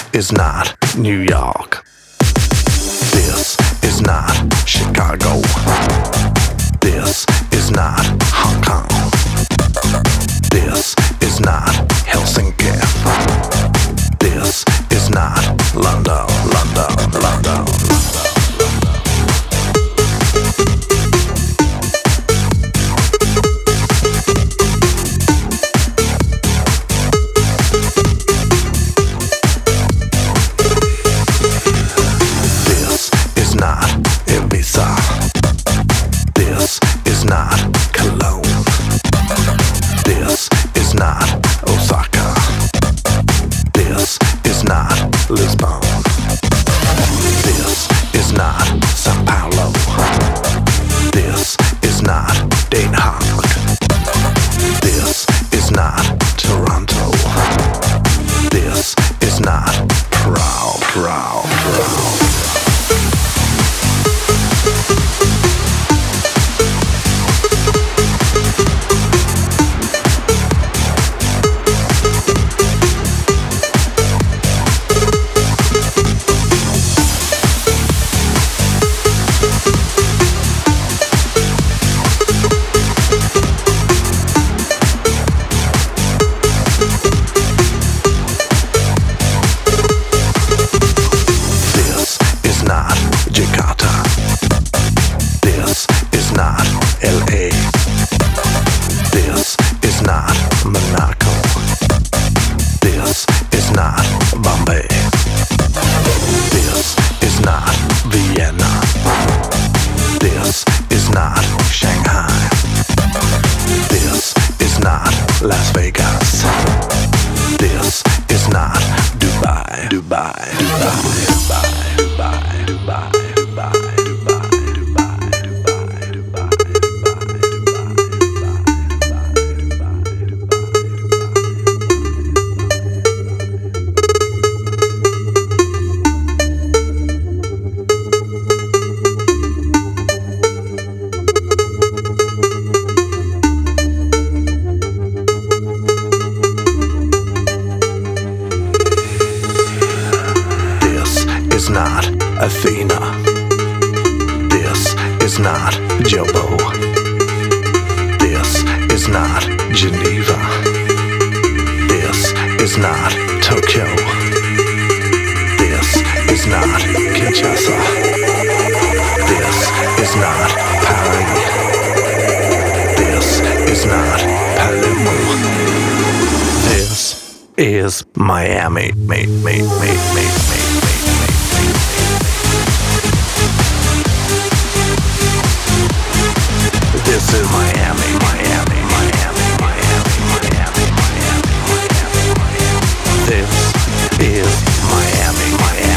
is not New York. This is not Chicago. This is not Hong Kong. This is not Helsinki. This is not London, London, London. This is not Ibiza. This is not Cologne. This is not Osaka. This is not Lisbon. This is not Sao Paulo. This is not Den Haag. This is not Toronto. This is not Prague. Jakarta. This is not LA. This is not Monaco. This is not Bombay. This is not Vienna. This is not Shanghai. This is not Las Vegas. This is not Dubai. Dubai. This is not Athena. This is not Jobo. This is not Geneva. This is not Tokyo. This is not Kinshasa. This is not Paris. This is not Palermo. This is Miami. This is Miami. This is Miami.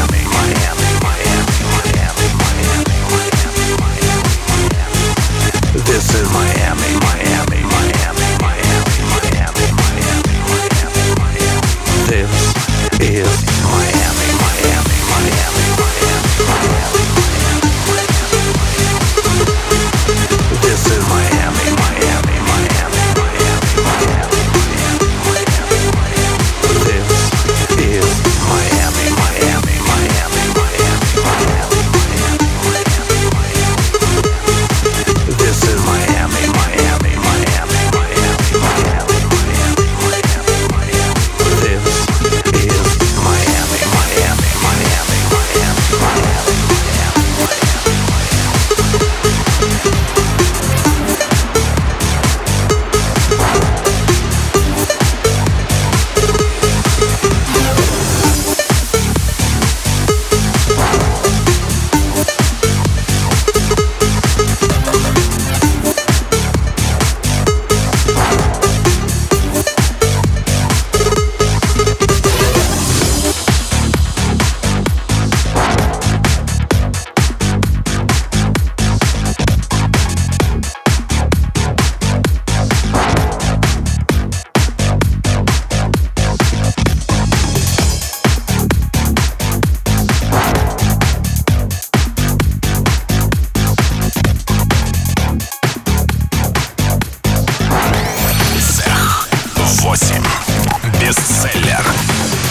This is Miami. This is Miami.